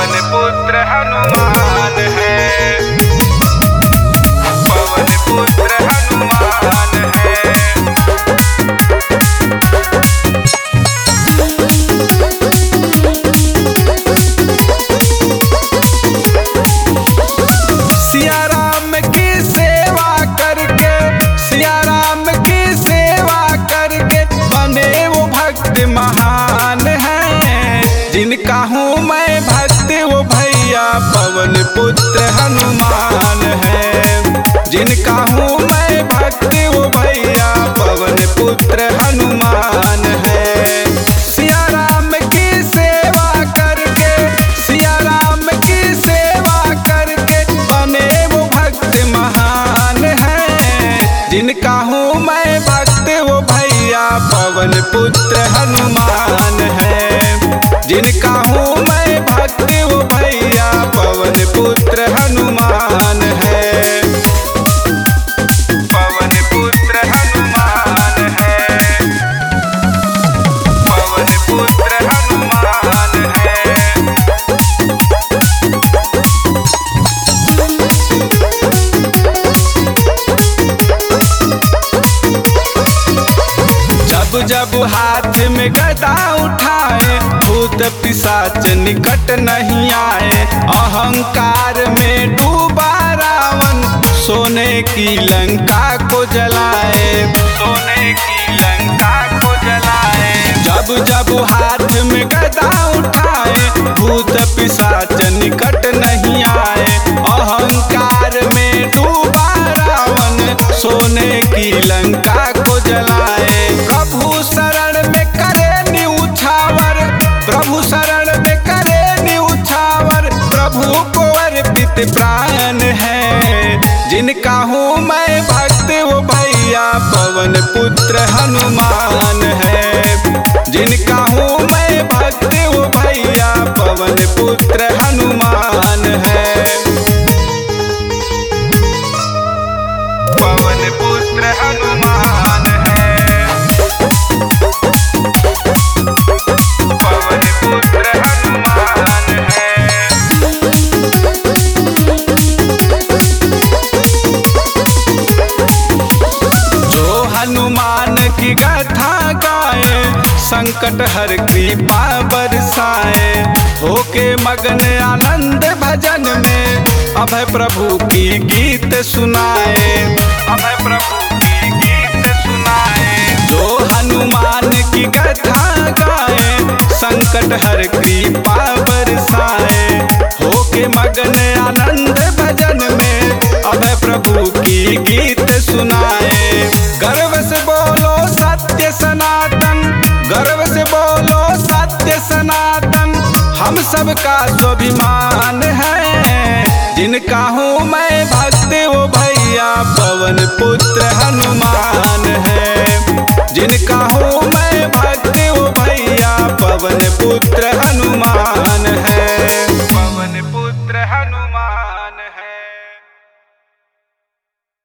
पवन पुत्र हनुमान है, पवन पुत्र हनुमान है। सिया राम की सेवा करके, सिया राम की सेवा करके बने वो भक्त महान है। जिनका हूँ मैं भक्त वो भैया पवन पुत्र हनुमान है। जिनका हूँ मैं भक्त वो भैया पवन पुत्र हनुमान है। सिया राम की सेवा करके, सिया राम की सेवा करके बने वो भक्त महान है। जिनका हूँ मैं भक्त वो भैया पवन पुत्र हनुमान है। जिनका हूँ मैं भक्त वो भैया पवन पुत्र हनुमान है, पवन पुत्र हनुमान है, पवन पुत्र हनुमान है। जब जब हाथ में गदा उठाए भूत पिशाच निकट नहीं आए। अहंकार में डूबा रावण सोने की लंका को जलाए, सोने की लंका को जलाए। जब जब हाथ में गदा उठाए भूत पिशाच निकट नहीं आए। अहंकार में डूबा रावण सोने की लंका को जलाए। प्रभु शरण में करे न्यूछावर, प्रभु शरण में करे न्यूछावर। प्रभु को अर्पित प्राण है। जिनका हूँ मैं भक्त वो भैया पवन पुत्र हनुमान है। जिनका हूँ मैं भक्त वो भैया पवन पुत्र हनुमान है, पवन पुत्र हनुमान है, पवन पुत्र हनुमान है। जो हनुमान की गाथा गाए संकट हर कृपा बरसाए। होके मगन आनंद भजन में अभय प्रभु की गीत सुनाए, अभय प्रभु की गीत सुनाए। जो हनुमान की गाथा गाए संकट हर कृपा बरसाए। होके मगन आनंद भजन में अभय प्रभु की गीत सुनाए। गर्व से बोलो सत्य सनातन, गर्व से बोलो सत्य सनातन। हम सबका स्वाभिमान है। जिनका हूँ मैं भक्त वो भैया पवन पुत्र हनुमान है। जिनका हूँ मैं भक्त वो भैया पवन पुत्र हनुमान